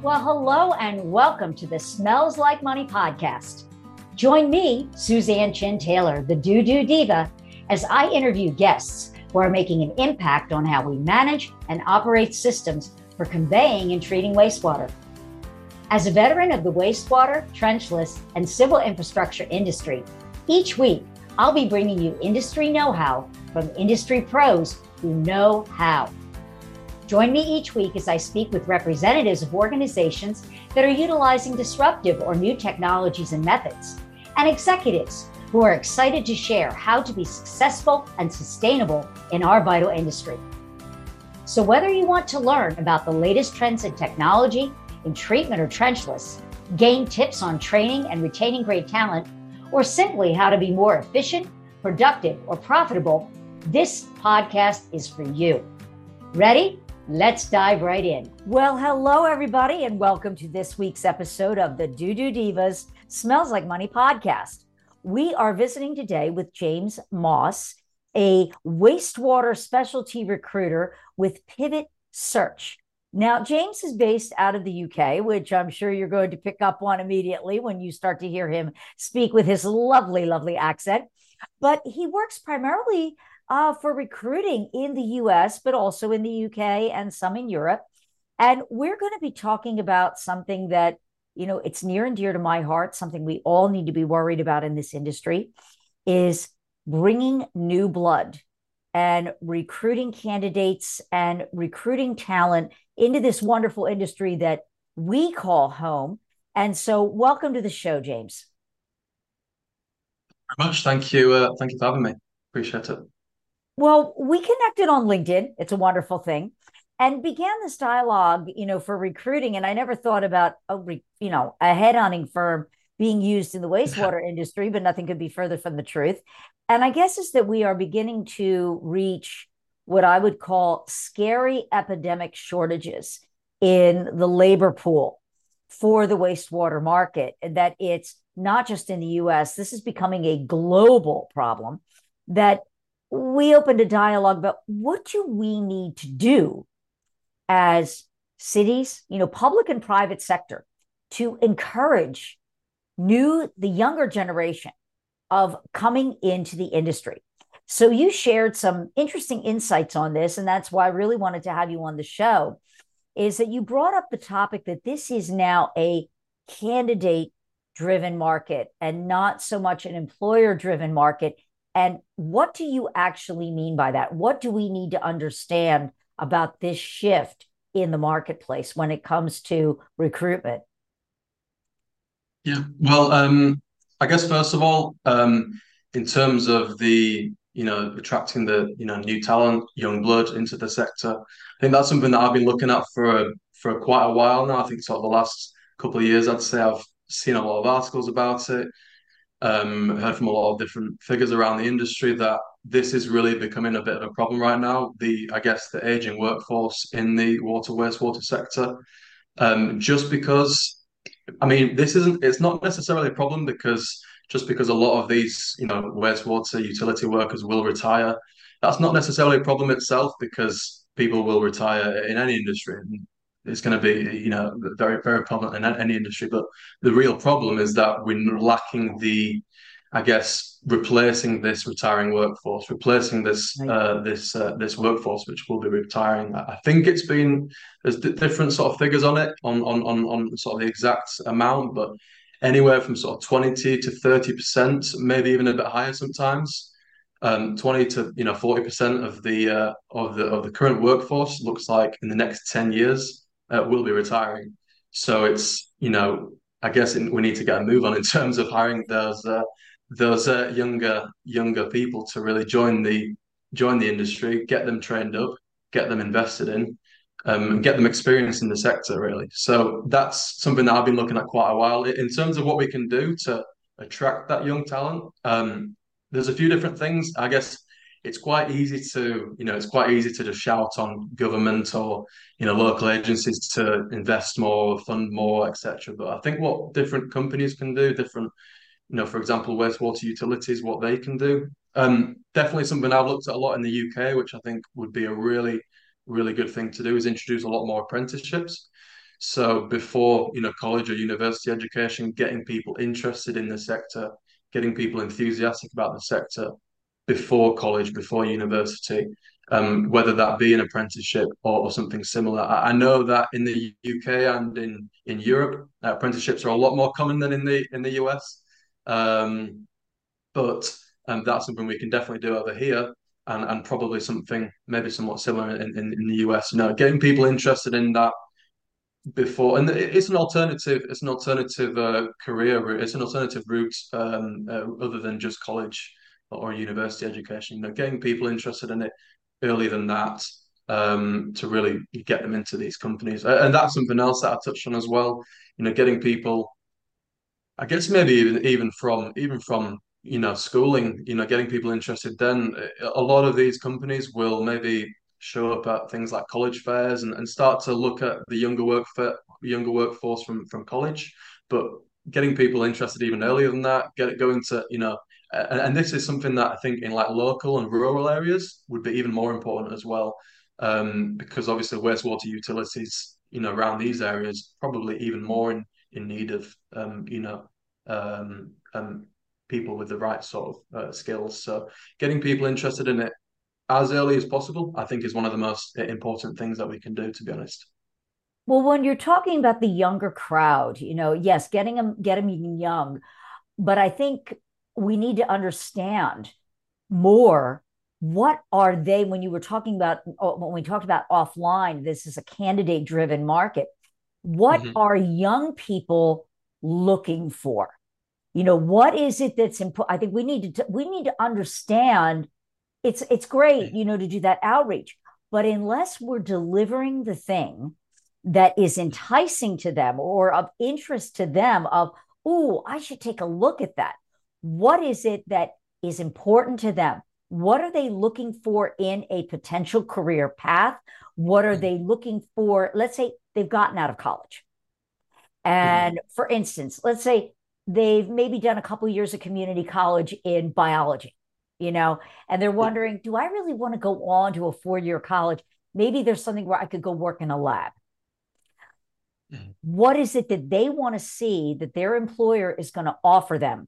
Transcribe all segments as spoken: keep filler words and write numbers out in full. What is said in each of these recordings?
Well, hello and welcome to the Smells Like Money podcast. Join me, Suzanne Chin Taylor, the Doo Doo Diva, as I interview guests who are making an impact on how we manage and operate systems for conveying and treating wastewater. As a veteran of the wastewater, trenchless, and civil infrastructure industry, each week I'll be bringing you industry know-how from industry pros who know how. Join me each week as I speak with representatives of organizations that are utilizing disruptive or new technologies and methods, and executives who are excited to share how to be successful and sustainable in our vital industry. So whether you want to learn about the latest trends in technology, in treatment or trenchless, gain tips on training and retaining great talent, or simply how to be more efficient, productive, or profitable, this podcast is for you. Ready? Let's dive right in. Well, hello, everybody, and welcome to this week's episode of the Doo Doo Divas Smells Like Money podcast. We are visiting today with James Moss, a wastewater specialty recruiter with Pivot Search. Now, James is based out of the U K, which I'm sure you're going to pick up on immediately when you start to hear him speak with his lovely, lovely accent. But he works primarily Uh, for recruiting in the U S, but also in the U K and some in Europe. And we're going to be talking about something that, you know, it's near and dear to my heart, something we all need to be worried about in this industry, is bringing new blood and recruiting candidates and recruiting talent into this wonderful industry that we call home. And so welcome to the show, James. Very much. Thank you. Uh, thank you for having me. Appreciate it. Well, we connected on LinkedIn. It's a wonderful thing. And began this dialogue, you know, for recruiting. And I never thought about, a, re- you know, a headhunting firm being used in the wastewater industry, but nothing could be further from the truth. And I guess is that we are beginning to reach what I would call scary epidemic shortages in the labor pool for the wastewater market. And that it's not just in the U S, this is becoming a global problem that we opened a dialogue about what do we need to do as cities, you know, public and private sector, to encourage new, the younger generation of coming into the industry. So you shared some interesting insights on this, and that's why I really wanted to have you on the show, is that you brought up the topic that this is now a candidate-driven market and not so much an employer-driven market. And what do you actually mean by that? What do we need to understand about this shift in the marketplace when it comes to recruitment? Yeah. Well, um, I guess first of all, um, in terms of the, you know, attracting the, you know, new talent, young blood into the sector, I think that's something that I've been looking at for for quite a while now. I think sort of the last couple of years, I'd say I've seen a lot of articles about it. Um, heard from a lot of different figures around the industry that this is really becoming a bit of a problem right now. The, I guess, the aging workforce in the water wastewater sector, um, just because, I mean, this isn't, it's not necessarily a problem because just because a lot of these, you know, wastewater utility workers will retire, that's not necessarily a problem itself because people will retire in any industry. It's going to be, you know, very, very prevalent in any industry. But the real problem is that we're lacking the, I guess, replacing this retiring workforce, replacing this Right. uh, this uh, this workforce, which will be retiring. I think it's been there's different sort of figures on it, on on on on sort of the exact amount, but anywhere from sort of twenty to thirty percent, maybe even a bit higher sometimes. Um, twenty to you know forty percent of the uh, of the of the current workforce looks like in the next ten years uh, will be retiring. So it's, you know, I guess we need to get a move on in terms of hiring those uh, those uh, younger younger people to really join the join the industry, get them trained up, get them invested in, um, and get them experience in the sector really. So that's something that I've been looking at quite a while in terms of what we can do to attract that young talent. Um, there's a few different things. I guess it's quite easy to, you know, it's quite easy to just shout on government or, you know, local agencies to invest more, fund more, et cetera. But I think what different companies can do, different, you know, for example, wastewater utilities, what they can do. Um, definitely something I've looked at a lot in the U K, which I think would be a really, really good thing to do, is introduce a lot more apprenticeships. So before, you know, college or university education, getting people interested in the sector, getting people enthusiastic about the sector before college, before university, um, whether that be an apprenticeship or, or something similar. I, I know that in the U K and in in Europe, uh, apprenticeships are a lot more common than in the in the U S. Um, but um, that's something we can definitely do over here, and and probably something maybe somewhat similar in, in, in the U S. You know, getting people interested in that before, and it's an alternative. It's an alternative uh, career route. It's an alternative route um, uh, other than just college or university education. You know, getting people interested in it earlier than that um, to really get them into these companies, and that's something else that I touched on as well. You know, getting people, I guess maybe even even from even from you know schooling, you know, getting people interested. Then a lot of these companies will maybe show up at things like college fairs and, and start to look at the younger work for, younger workforce from from college. But getting people interested even earlier than that, get it going to you know, and, and this is something that I think in like local and rural areas would be even more important as well, um, because obviously wastewater utilities, you know, around these areas probably even more in in need of um, you know um, um, people with the right sort of uh, skills. So getting people interested in it as early as possible, I think, is one of the most important things that we can do, to be honest. Well, when you're talking about the younger crowd, you know, yes, getting them, get them young, but I think we need to understand more. What are they, when you were talking about, oh, when we talked about offline, this is a candidate driven market. What Mhm. are young people looking for? You know, what is it that's important? I think we need to, we need to understand it's, it's great, you know, to do that outreach, but unless we're delivering the thing that is enticing to them or of interest to them of, oh, I should take a look at that. What is it that is important to them? What are they looking for in a potential career path? What are they looking for? Let's say they've gotten out of college. Mhm. And for instance, let's say they've maybe done a couple of years of community college in biology, you know, and they're Yeah. wondering, do I really want to go on to a four year college? Maybe there's something where I could go work in a lab. Mhm. What is it that they want to see that their employer is going to offer them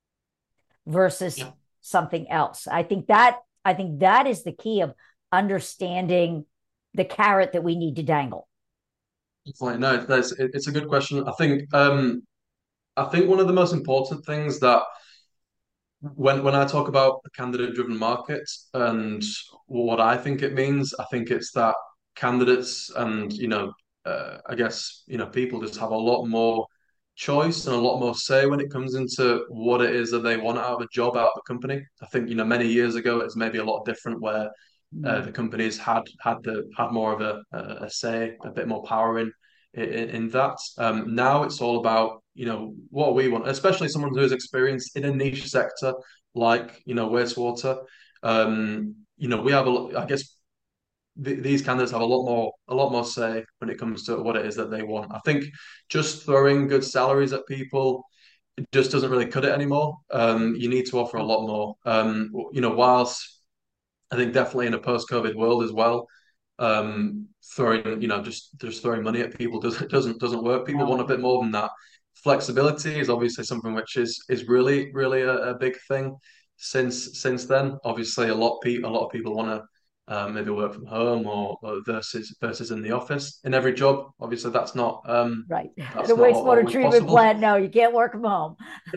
versus Yeah. something else? I think that I think that is the key of understanding the carrot that we need to dangle. It's like, no, that's, it- it's a good question. I think um, I think one of the most important things that when when I talk about a candidate-driven market and what I think it means, I think it's that candidates and you know, uh, I guess you know, people just have a lot more choice and a lot more say when it comes into what it is that they want out of a job, out of a company. I think you know, many years ago, it's maybe a lot different where uh, the companies had had the had more of a, a, a say, a bit more power in in, in that. Um, now it's all about you know what we want, especially someone who is experienced in a niche sector like you know wastewater. Um, you know we have a, I guess th- these candidates have a lot more a lot more say when it comes to what it is that they want. I think just throwing good salaries at people it just doesn't really cut it anymore. Um, you need to offer a lot more. Um, you know, whilst I think definitely in a post-COVID world as well, um, throwing you know just just throwing money at people doesn't doesn't doesn't work. People No, want it a bit doesn't. more than that. Flexibility is obviously something which is is really really a, a big thing since since then. Obviously, a lot of people a lot of people want to um, maybe work from home or, or versus versus in the office in every job. Obviously, that's not um, Right. At a that's not wastewater always treatment possible. plant, no, you can't work from home.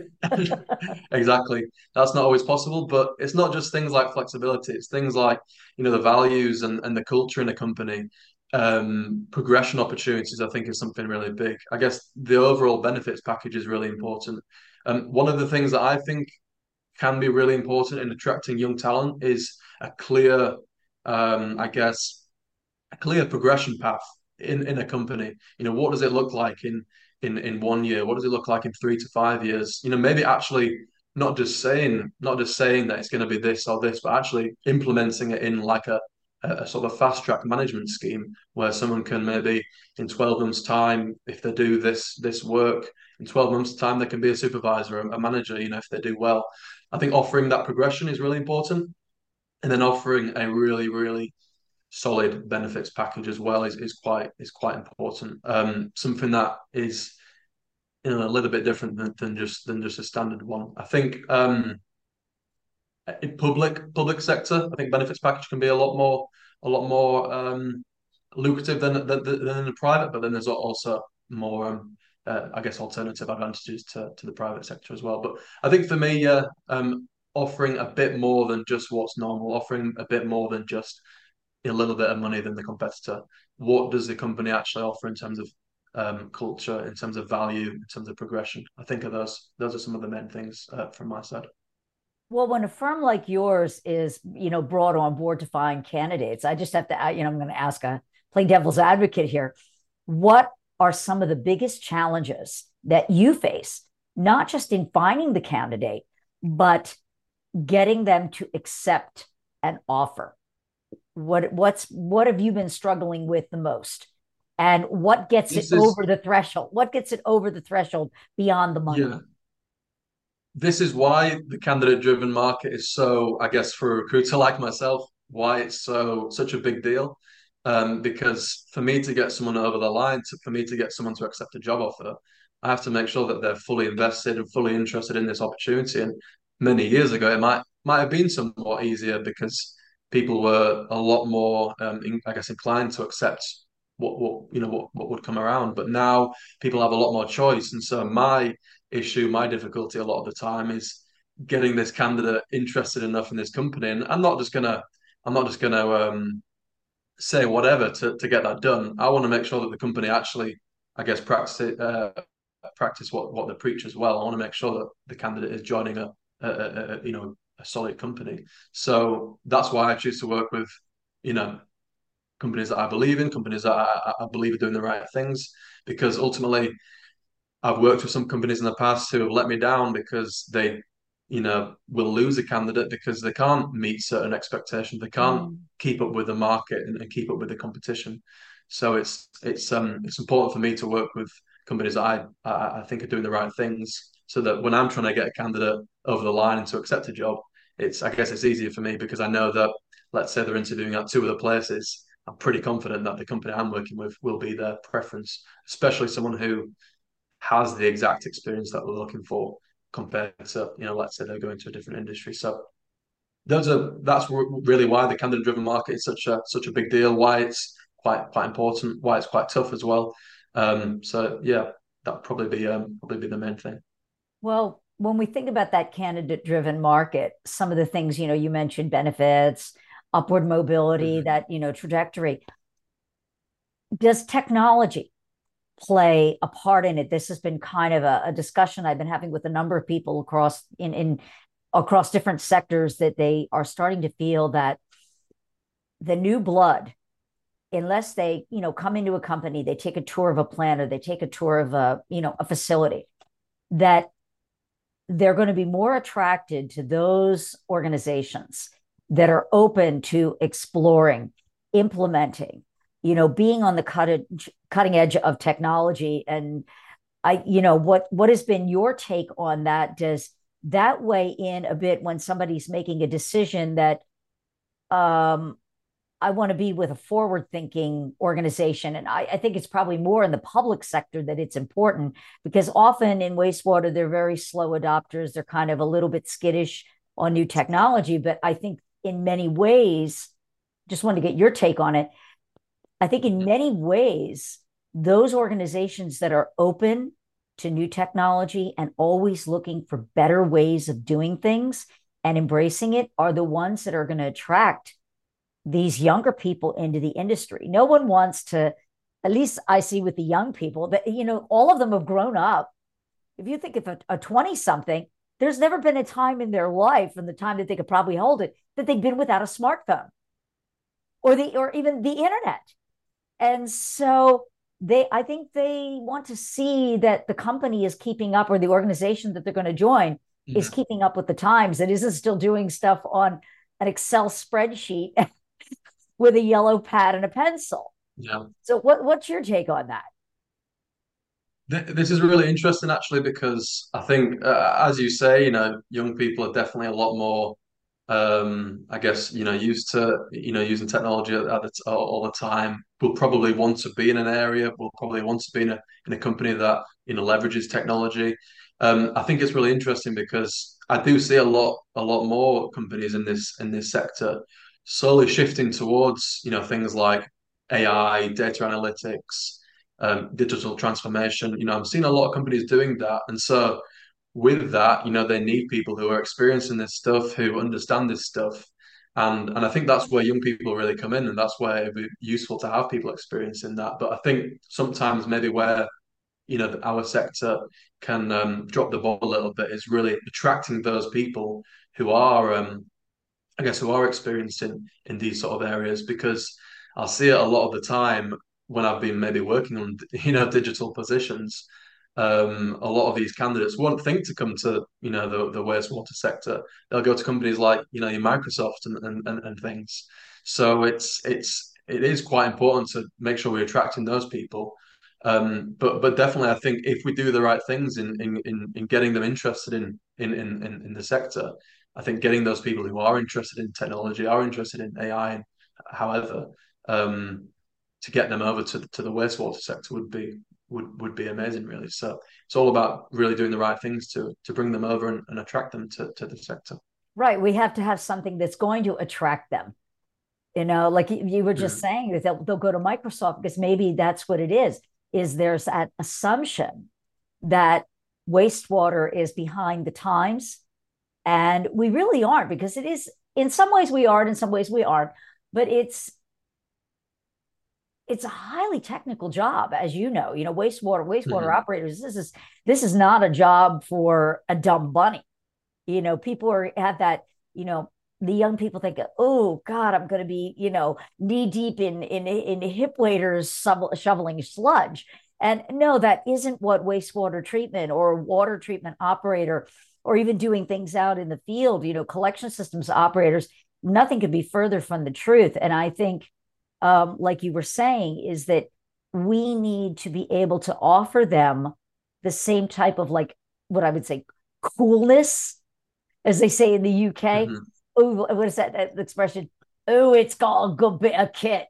Exactly. That's not always possible, but it's not just things like flexibility. It's things like, you know, the values and, and the culture in a company. Um, progression opportunities, I think, is something really big. I guess the overall benefits package is really important. Um, one of the things that I think can be really important in attracting young talent is a clear, um, I guess, a clear progression path in in a company. You know, what does it look like in in in one year? What does it look like in three to five years? You know, maybe actually not just saying not just saying that it's going to be this or this, but actually implementing it in like a a sort of fast track management scheme where someone can maybe in twelve months time, if they do this this work, in twelve months time they can be a supervisor, a manager, you know, if they do well. I think offering that progression is really important, and then offering a really really solid benefits package as well is, is quite is quite important. Um, something that is, you know, a little bit different than, than just than just a standard one. I think um, in public public sector, I think benefits package can be a lot more a lot more um, lucrative than, than than in the private, but then there's also more um, uh, I guess alternative advantages to to the private sector as well. But I think for me, uh, um, offering a bit more than just what's normal, offering a bit more than just a little bit of money than the competitor. What does the company actually offer in terms of um, culture, in terms of value, in terms of progression? I think of those. Those are some of the main things uh, from my side. Well, when a firm like yours is, you know, brought on board to find candidates, I just have to, you know, I'm going to ask a play devil's advocate here. What are some of the biggest challenges that you face, not just in finding the candidate, but getting them to accept an offer? What what's what have you been struggling with the most? And what gets it This is over the threshold? What gets it over the threshold beyond the money? yeah. This is why the candidate-driven market is so, I guess, for a recruiter like myself, why it's so such a big deal. Um, because for me to get someone over the line, to, for me to get someone to accept a job offer, I have to make sure that they're fully invested and fully interested in this opportunity. And many years ago, it might might have been somewhat easier because people were a lot more, um, in, I guess, inclined to accept what what you know what, what would come around. But now people have a lot more choice, and so my issue, my difficulty a lot of the time is getting this candidate interested enough in this company. And I'm not just gonna, I'm not just gonna um, say whatever to, to get that done. I want to make sure that the company actually, I guess, practice it, uh, practice what what they preach as well. I want to make sure that the candidate is joining a, a, a, a you know a solid company. So that's why I choose to work with, you know, companies that I believe in, companies that I, I believe are doing the right things, because ultimately I've worked with some companies in the past who have let me down because they, you know, will lose a candidate because they can't meet certain expectations. They can't Mm. keep up with the market and, and keep up with the competition. So it's it's um it's important for me to work with companies that I, I I think are doing the right things, so that when I'm trying to get a candidate over the line and to accept a job, it's I guess it's easier for me because I know that, let's say they're interviewing at two other places. I'm pretty confident that the company I'm working with will be their preference, especially someone who has the exact experience that we're looking for compared to, you know, let's say they're going to a different industry. So those are that's really why the candidate driven market is such a such a big deal, why it's quite quite important, why it's quite tough as well. Um, so yeah, that'd probably be um, probably be the main thing. Well, when we think about that candidate driven market, some of the things, you know, you mentioned benefits, upward mobility, Mm-hmm. that, you know, trajectory. Does technology play a part in it? This has been kind of a, a discussion I've been having with a number of people across in, in across different sectors, that they are starting to feel that the new blood, unless they, you know, come into a company, they take a tour of a plant or they take a tour of a, you know, a facility, that they're going to be more attracted to those organizations that are open to exploring, implementing, you know, being on the cutting cutting edge of technology. And I, you know, what what has been your take on that? Does that weigh in a bit when somebody's making a decision that um, I want to be with a forward thinking organization? And I, I think it's probably more in the public sector that it's important, because often in wastewater, they're very slow adopters. They're kind of a little bit skittish on new technology. But I think in many ways, just wanted to get your take on it. I think in many ways, those organizations that are open to new technology and always looking for better ways of doing things and embracing it are the ones that are going to attract these younger people into the industry. No one wants to, at least I see with the young people, that, you know, all of them have grown up. If you think of a twenty something, there's never been a time in their life, from the time that they could probably hold it, that they've been without a smartphone or the or even the internet. And so they, I think they want to see that the company is keeping up, or the organization that they're going to join is Yeah. keeping up with the times. It isn't still doing stuff on an Excel spreadsheet with a yellow pad and a pencil. Yeah. So what, what's your take on that? This is really interesting, actually, because I think, uh, as you say, you know, young people are definitely a lot more um, I guess, you know, used to, you know, using technology at, at the, all, all the time, will probably want to be in an area, will probably want to be in a in a company that, you know, leverages technology. Um, I think it's really interesting because I do see a lot a lot more companies in this in this sector slowly shifting towards, you know, things like A I, data analytics, um, digital transformation. You know, I'm seeing a lot of companies doing that, and so with that, you know, they need people who are experiencing this stuff, who understand this stuff. And and I think that's where young people really come in, and that's where it'd be useful to have people experiencing that. But I think sometimes maybe where, you know, our sector can um, drop the ball a little bit is really attracting those people who are, um, I guess, who are experienced in, in these sort of areas, because I'll see it a lot of the time when I've been maybe working on, you know, digital positions. Um, a lot of these candidates won't think to come to, you know, the, the wastewater sector. They'll go to companies like, you know, your Microsoft and, and, and, and things. So it's it's it is quite important to make sure we're attracting those people. Um, but but definitely, I think if we do the right things in in, in, in getting them interested in, in in in the sector, I think getting those people who are interested in technology, are interested in A I, and however, um, to get them over to to the wastewater sector would be would would be amazing, really. So it's all about really doing the right things to to bring them over and, and attract them to to the sector. Right. We have to have something that's going to attract them. You know, like you were just Mm. saying that they'll, they'll go to Microsoft because maybe that's what it is, is there's that assumption that wastewater is behind the times. And we really aren't, because it is, in some ways we are, in some ways we aren't, but it's it's a highly technical job, as you know. You know, wastewater, wastewater Mhm. operators, this is this is not a job for a dumb bunny. You know, people are have that, you know, the young people think, oh God, I'm going to be, you know, knee deep in in in hip waders shoveling sludge. And no, that isn't what wastewater treatment or water treatment operator, or even doing things out in the field, you know, collection systems operators, nothing could be further from the truth. And I think, um, like you were saying, is that we need to be able to offer them the same type of, like, what I would say, coolness, as they say in the U K. Mhm. Oh, what is that, that expression? Oh, it's got a good bit of kit.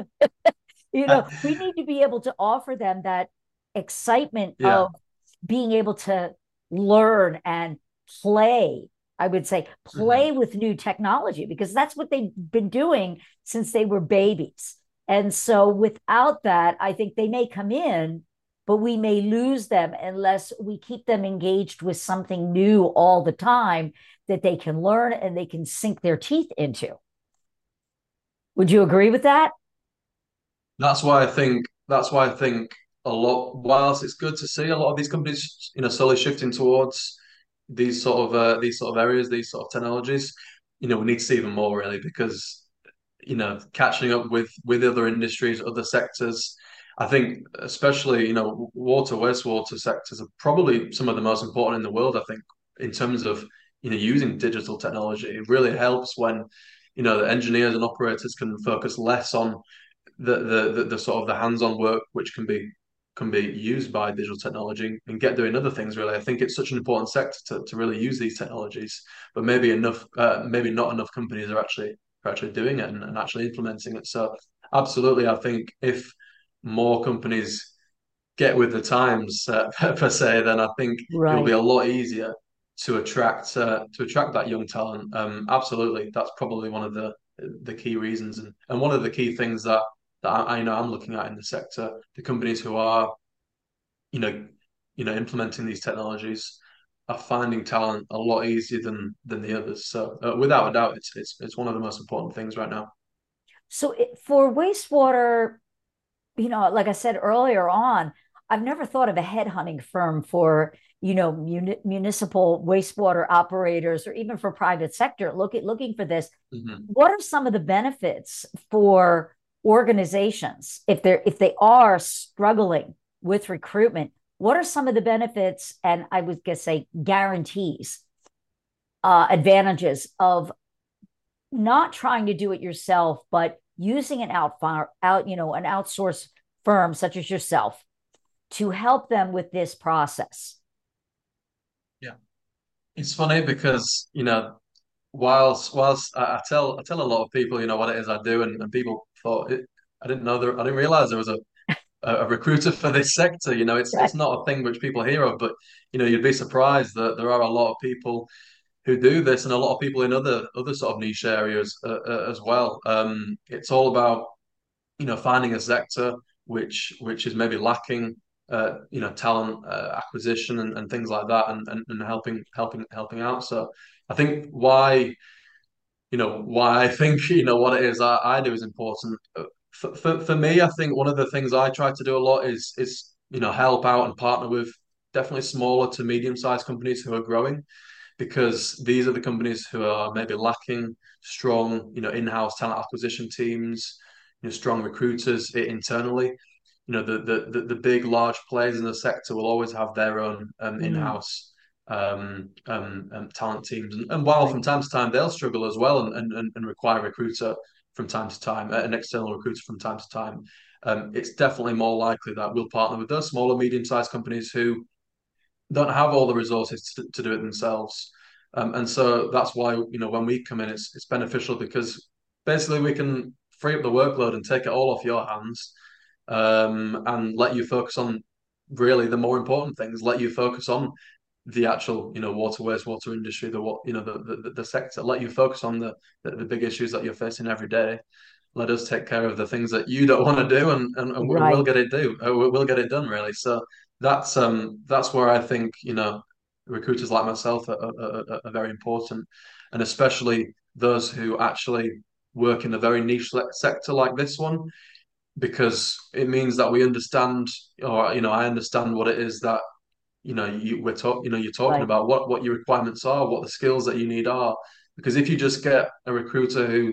You know, we need to be able to offer them that excitement Yeah. of being able to learn and play. I would say Mhm. play with new technology, because that's what they've been doing since they were babies. And so without that, I think they may come in, but we may lose them unless we keep them engaged with something new all the time that they can learn and they can sink their teeth into. Would you agree with that? That's why I think that's why I think a lot. Whilst it's good to see a lot of these companies, you know, slowly shifting towards these sort of uh, these sort of areas, these sort of technologies, you know, we need to see even more, really, because, you know, catching up with with other industries, other sectors. I think especially, you know, water, wastewater sectors are probably some of the most important in the world. I think in terms of, you know, using digital technology, it really helps when, you know, the engineers and operators can focus less on the the the, the sort of the hands-on work which can be can be used by digital technology, and get doing other things. Really, I think it's such an important sector to, to really use these technologies, but maybe enough, uh, maybe not enough companies are actually are actually doing it and, and actually implementing it. So, absolutely, I think if more companies get with the times, uh, per se, then I think it'll be Right. a lot easier to attract uh, to attract that young talent. Um, absolutely, that's probably one of the the key reasons, and, and one of the key things that that I, I know I'm looking at in the sector. The companies who are, you know, you know, implementing these technologies are finding talent a lot easier than than the others. So, uh, without a doubt, it's it's it's one of the most important things right now. So it, for wastewater, you know, like I said earlier on, I've never thought of a headhunting firm for, you know, muni- municipal wastewater operators, or even for private sector look at looking for this. Mhm. What are some of the benefits for organizations if they're if they are struggling with recruitment? What are some of the benefits, and I would guess say guarantees, uh, advantages of not trying to do it yourself, but using an out, out, you know, an outsourced firm such as yourself to help them with this process? Yeah, it's funny because, you know, whilst whilst I, I tell I tell a lot of people, you know, what it is I do, and, and people thought it, I didn't know there, I didn't realize there was a, a recruiter for this sector. You know, it's Right. it's not a thing which people hear of, but you know, you'd be surprised that there are a lot of people who do this, and a lot of people in other other sort of niche areas uh, uh, as well. Um, it's all about you know finding a sector which which is maybe lacking uh, you know talent uh, acquisition and, and things like that, and, and and helping helping helping out. So I think why you know why I think you know what it is I, I do is important. Uh, For, for for me, I think one of the things I try to do a lot is is you know help out and partner with definitely smaller to medium sized companies who are growing, because these are the companies who are maybe lacking strong, you know, in-house talent acquisition teams, you know, strong recruiters internally. You know, the the the, the big, large players in the sector will always have their own um, Mm, in-house um, um, um, talent teams, and, and while right. from time to time they'll struggle as well and and, and require a recruiter from time to time, an external recruiter from time to time. Um, it's definitely more likely that we'll partner with those smaller, medium-sized companies who don't have all the resources to, to do it themselves. Um, and so that's why, you know, when we come in, it's it's beneficial because basically we can free up the workload and take it all off your hands, um, and let you focus on really the more important things, let you focus on the actual, you know, water, wastewater industry, the what, you know, the, the, the sector, let you focus on the, the, the big issues that you're facing every day. Let us take care of the things that you don't want to do, and, and, and we'll Right. get it do. uh, We'll get it done, really. So that's um that's where I think you know recruiters like myself are, are, are, are very important, and especially those who actually work in a very niche sector like this one, because it means that we understand, or you know, I understand what it is that you know you we're talk, you know, you're talking Right. about, what what your requirements are, what the skills that you need are. Because if you just get a recruiter who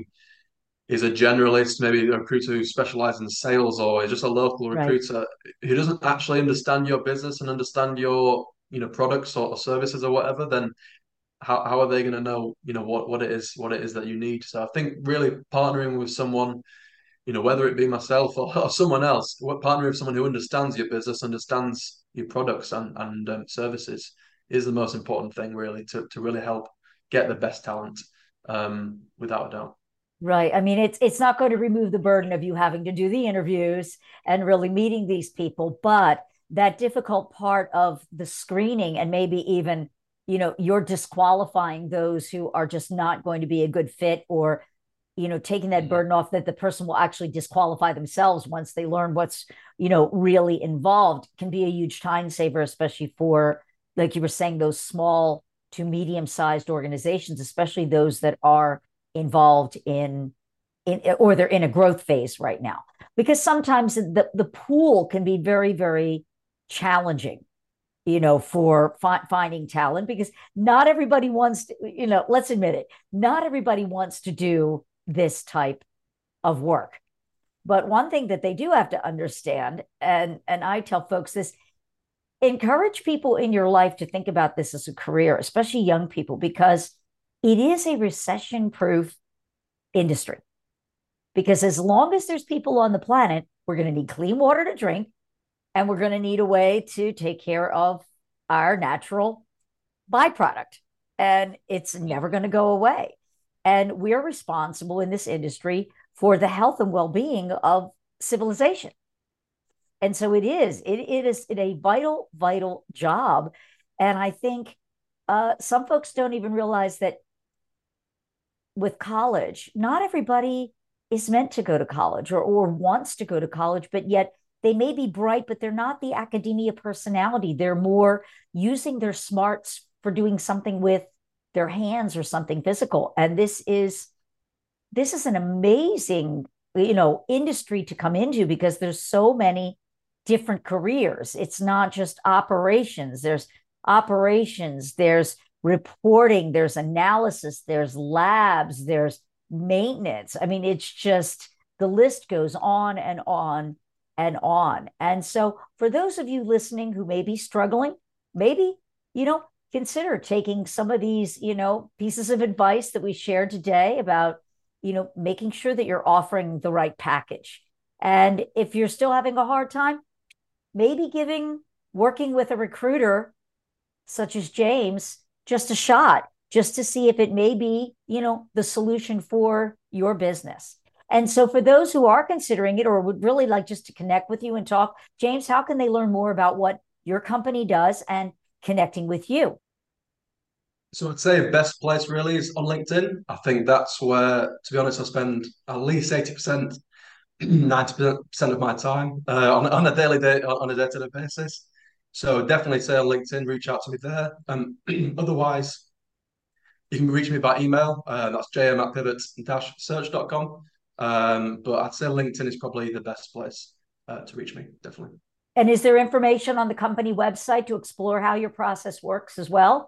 is a generalist, maybe a recruiter who specializes in sales, or just a local Right. recruiter who doesn't actually understand your business and understand your, you know, products or, or services or whatever, then how, how are they going to know, you know, what, what it is, what it is that you need? So I think really partnering with someone, you know, whether it be myself or, or someone else, partnering with someone who understands your business, understands your products and, and um, services is the most important thing really to, to really help get the best talent, um, without a doubt. Right. I mean, it's it's not going to remove the burden of you having to do the interviews and really meeting these people, but that difficult part of the screening, and maybe even, you know, you're disqualifying those who are just not going to be a good fit, or, you know, taking that Mhm. burden off that the person will actually disqualify themselves once they learn what's, you know, really involved, can be a huge time saver, especially for, like you were saying, those small to medium sized organizations, especially those that are involved in in or they're in a growth phase right now, because sometimes the the pool can be very, very challenging, you know, for fi- finding talent, because not everybody wants to, you know, let's admit it, not everybody wants to do this type of work. But one thing that they do have to understand, and and I tell folks this, encourage people in your life to think about this as a career, especially young people, because it is a recession proof industry. Because as long as there's people on the planet, we're going to need clean water to drink, and we're going to need a way to take care of our natural byproduct. And it's never going to go away. And we're responsible in this industry for the health and well being of civilization. And so it is, it, it is a vital, vital job. And I think uh, some folks don't even realize that with college, not everybody is meant to go to college, or, or wants to go to college, but yet they may be bright, but they're not the academia personality. They're more using their smarts for doing something with their hands or something physical. And this is this is an amazing, you know, industry to come into, because there's so many different careers. It's not just operations. There's operations, there's reporting, there's analysis, there's labs, there's maintenance. I mean, it's just, the list goes on and on and on. And so for those of you listening who may be struggling, maybe, you know, consider taking some of these, you know, pieces of advice that we shared today about, you know, making sure that you're offering the right package. And if you're still having a hard time, maybe giving working with a recruiter such as James just a shot, just to see if it may be, you know, the solution for your business. And so for those who are considering it or would really like just to connect with you and talk, James, how can they learn more about what your company does and connecting with you? So I'd say best place really is on LinkedIn. I think that's where, to be honest, I spend at least eighty percent, ninety percent of my time uh, on, on a daily day, on a day-to-day basis. So definitely say on LinkedIn, reach out to me there. Um, otherwise, you can reach me by email. Uh, that's j m at pivot dash search dot com. Um, but I'd say LinkedIn is probably the best place uh, to reach me, definitely. And is there information on the company website to explore how your process works as well?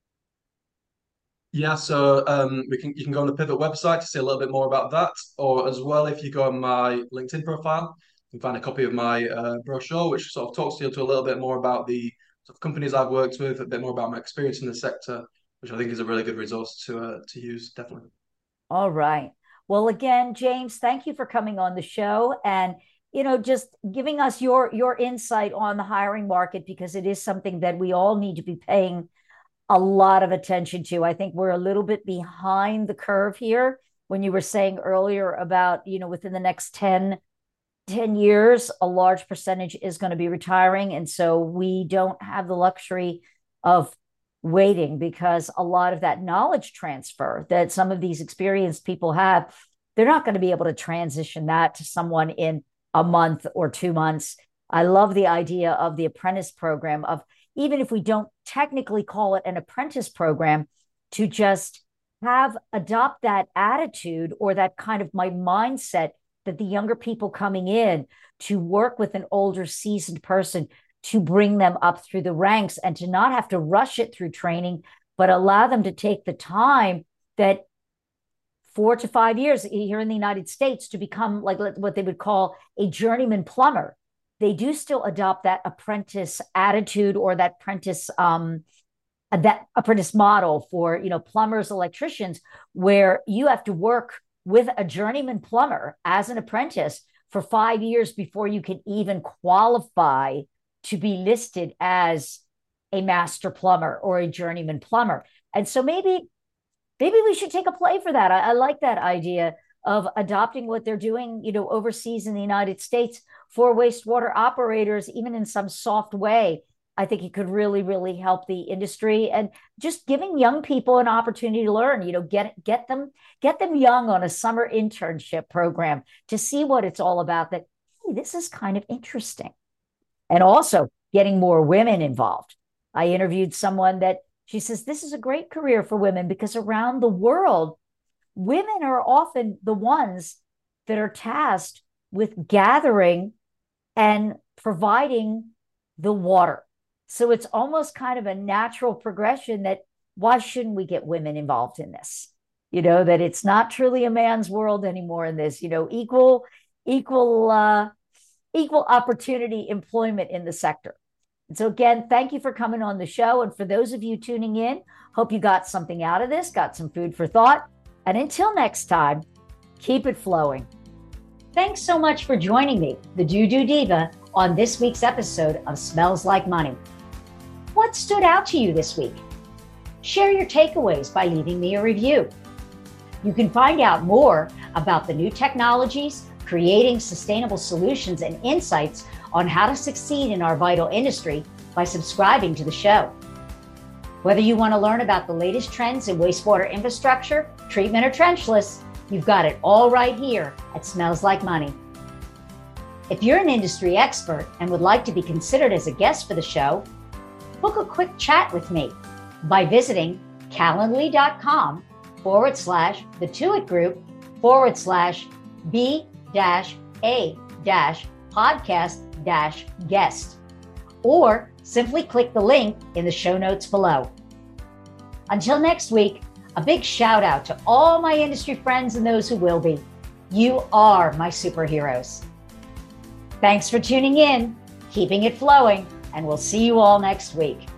Yeah, so um, we can you can go on the Pivot website to see a little bit more about that, or as well, if you go on my LinkedIn profile, you can find a copy of my uh, brochure, which sort of talks to you to a little bit more about the sort of companies I've worked with, a bit more about my experience in the sector, which I think is a really good resource to uh, to use, definitely. All right. Well, again, James, thank you for coming on the show and, you know, just giving us your your insight on the hiring market, because it is something that we all need to be paying a lot of attention to. I think we're a little bit behind the curve here when you were saying earlier about, you know, within the next ten, ten years, a large percentage is going to be retiring. And so we don't have the luxury of waiting, because a lot of that knowledge transfer that some of these experienced people have, they're not going to be able to transition that to someone in a month or two months. I love the idea of the apprentice program, of even if we don't technically call it an apprentice program, to just have adopt that attitude or that kind of my mindset that the younger people coming in to work with an older seasoned person to bring them up through the ranks, and to not have to rush it through training, but allow them to take the time that four to five years here in the United States to become like what they would call a journeyman plumber. They do still adopt that apprentice attitude or that apprentice um, that apprentice model for, you know, plumbers, electricians, where you have to work with a journeyman plumber as an apprentice for five years before you can even qualify to be listed as a master plumber or a journeyman plumber. And so maybe, maybe we should take a play for that. I, I like that idea of adopting what they're doing, you know, overseas in the United States for wastewater operators, even in some soft way. I think it could really, really help the industry, and just giving young people an opportunity to learn, you know, get, get them, get them young on a summer internship program to see what it's all about, that, hey, this is kind of interesting. And also getting more women involved. I interviewed someone that she says, this is a great career for women, because around the world, women are often the ones that are tasked with gathering and providing the water. So it's almost kind of a natural progression that why shouldn't we get women involved in this? You know, that it's not truly a man's world anymore in this, you know, equal, equal, uh, equal opportunity employment in the sector. And so again, thank you for coming on the show. And for those of you tuning in, hope you got something out of this, got some food for thought. And until next time, keep it flowing. Thanks so much for joining me, the Doo-Doo Diva, on this week's episode of Smells Like Money. What stood out to you this week? Share your takeaways by leaving me a review. You can find out more about the new technologies, creating sustainable solutions, and insights on how to succeed in our vital industry by subscribing to the show. Whether you want to learn about the latest trends in wastewater infrastructure, treatment, or trenchless, you've got it all right here at Smells Like Money. If you're an industry expert and would like to be considered as a guest for the show, book a quick chat with me by visiting calendly.com forward slash the Tuit Group forward slash B dash A dash podcast dash guest, or simply click the link in the show notes below. Until next week, a big shout out to all my industry friends and those who will be. You are my superheroes. Thanks for tuning in, keeping it flowing, and we'll see you all next week.